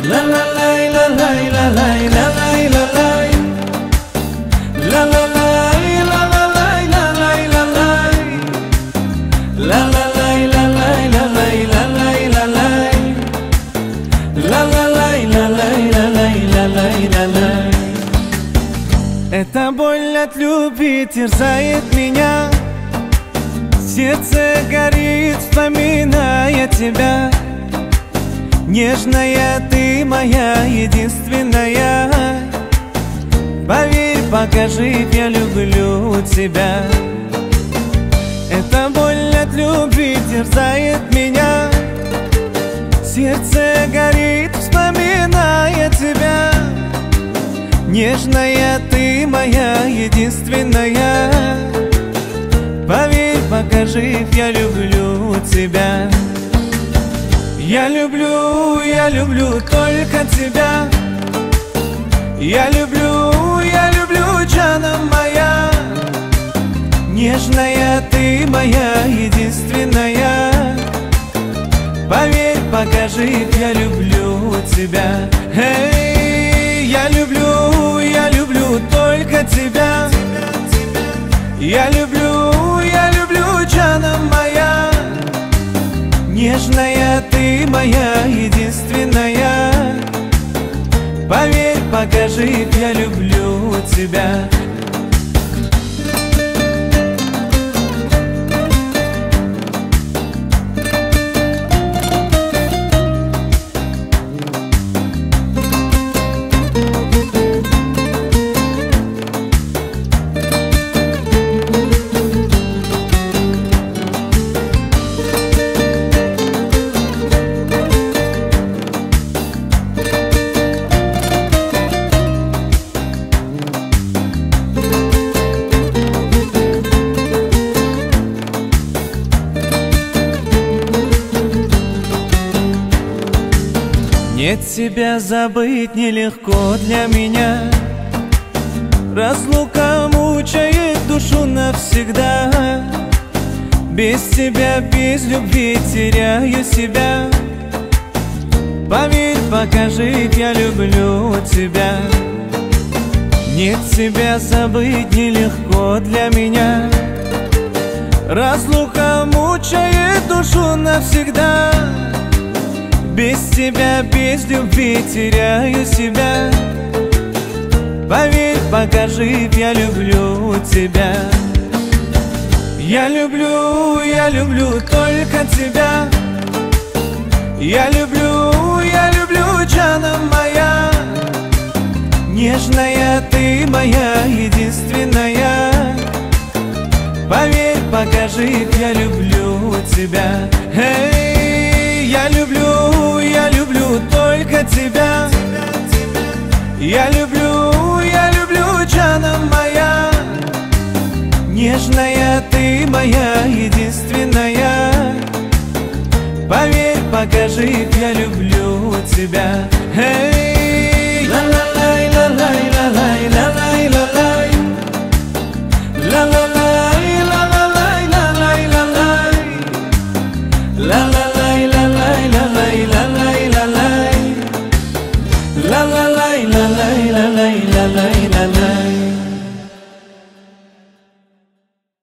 La la la la la la la la la la la la la эта боль от любви терзает меня, сердце горит, вспоминая тебя. Нежная ты моя единственная, поверь, пока жив, я люблю тебя. Эта боль от любви терзает меня, сердце горит, вспоминая тебя. Нежная ты моя единственная, поверь, пока жив, я люблю тебя. Я люблю только тебя. Я люблю, Джана моя. Нежная ты моя единственная, поверь, пока жив, я люблю тебя. Эй, я люблю только тебя. Я люблю, Джана моя. Нежная ты моя единственная, поверь, пока жив, я люблю тебя. Нет, тебя забыть нелегко для меня. Разлука мучает душу навсегда. Без тебя, без любви теряю себя. Поверь, пока жив, я люблю тебя. Нет, тебя забыть нелегко для меня. Разлука мучает душу навсегда. Без тебя, без любви теряю себя. Поверь, пока жив, я люблю тебя. Я люблю только тебя. Я люблю, Джана моя. Нежная ты моя единственная, поверь, пока жив, я люблю тебя. Эй, я люблю только тебя. Я люблю, Джана моя. Нежная ты моя единственная,